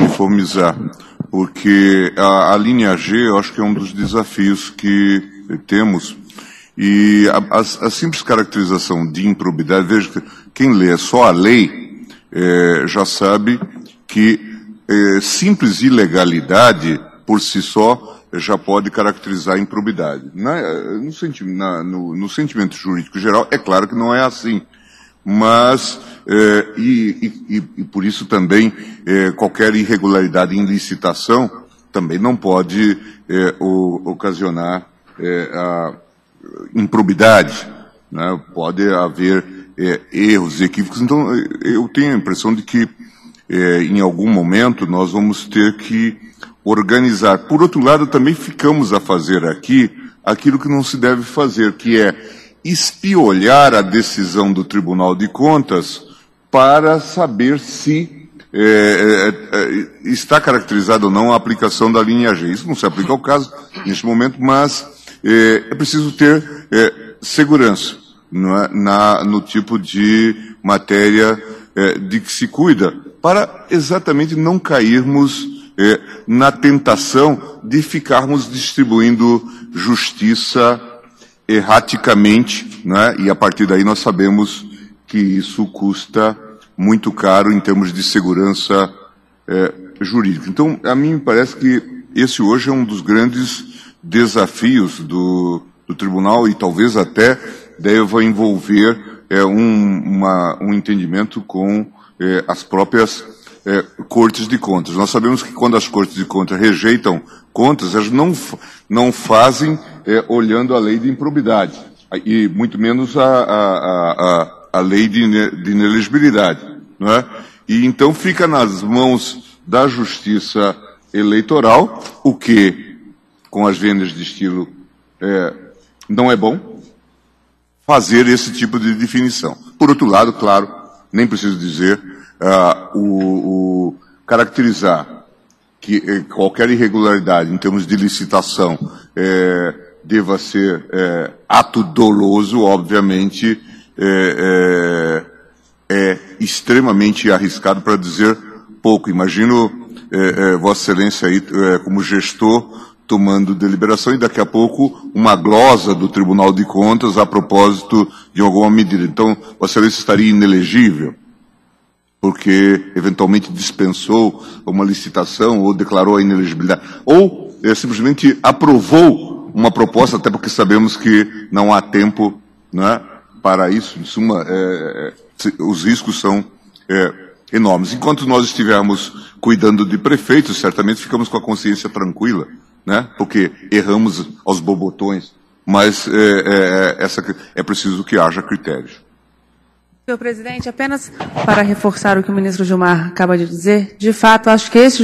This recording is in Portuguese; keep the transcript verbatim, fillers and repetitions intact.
uniformizar, porque a, a linha G, eu acho que é um dos desafios que temos, e a, a, a simples caracterização de improbidade, veja que quem lê só a lei é, já sabe que é, simples ilegalidade, por si só, já pode caracterizar a improbidade. Na, no, senti na, no, no sentimento jurídico geral, é claro que não é assim. Mas, eh, e, e, e por isso também, eh, qualquer irregularidade em licitação também não pode eh, o, ocasionar eh, a improbidade, né? Pode haver eh, erros, equívocos. Então, eu tenho a impressão de que, eh, em algum momento, nós vamos ter que organizar. Por outro lado, também ficamos a fazer aqui aquilo que não se deve fazer, que é espiolhar a decisão do Tribunal de Contas para saber se é, é, é, está caracterizada ou não a aplicação da linha G. Isso não se aplica ao caso neste momento, mas é, é preciso ter é, segurança, não é, na, no tipo de matéria é, de que se cuida, para exatamente não cairmos é, na tentação de ficarmos distribuindo justiça erraticamente, né? E a partir daí nós sabemos que isso custa muito caro em termos de segurança é, jurídica. Então, a mim me parece que esse hoje é um dos grandes desafios do, do tribunal e talvez até deva envolver é, um, uma, um entendimento com é, as próprias é, cortes de contas. Nós sabemos que quando as cortes de contas rejeitam contas, elas não, não fazem é, olhando a lei de improbidade, e muito menos a, a, a, a lei de, de inelegibilidade, não é? E então fica nas mãos da justiça eleitoral, o que, com as vendas de estilo, é, não é bom, fazer esse tipo de definição. Por outro lado, claro, nem preciso dizer, uh, o, o caracterizar que eh, qualquer irregularidade em termos de licitação eh, deva ser eh, ato doloso, obviamente, eh, eh, é extremamente arriscado, para dizer pouco. Imagino eh, eh, Vossa Excelência aí eh, como gestor tomando deliberação e daqui a pouco uma glosa do Tribunal de Contas a propósito de alguma medida. Então, Vossa Excelência estaria inelegível, porque eventualmente dispensou uma licitação ou declarou a inelegibilidade, ou é, simplesmente aprovou uma proposta, até porque sabemos que não há tempo, né, para isso. Em suma, é, os riscos são é, enormes. Enquanto nós estivermos cuidando de prefeitos, certamente ficamos com a consciência tranquila, né, porque erramos aos bobotões, mas é, é, essa, é preciso que haja critérios. Senhor presidente, apenas para reforçar o que o ministro Gilmar acaba de dizer, de fato, acho que esse